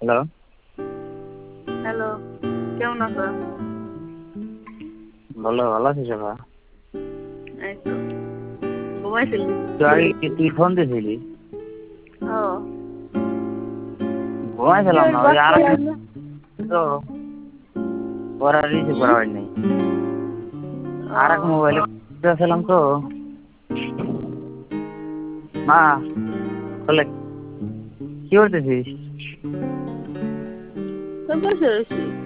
Hello. Hello, কেমন আছো? ভালো আছিস বাবা? এই তো ঘুমাইছিলি? তুই ফোন দিয়েছিলি? ও ঘুমাইছিলাম না, ওই আর বাচ্চা তো ওরা রিসিভ করা হয়নি। আর এক মোবাইলে ছিলাম তো মা বলে কি করতেছিস? বসে রয়েছি।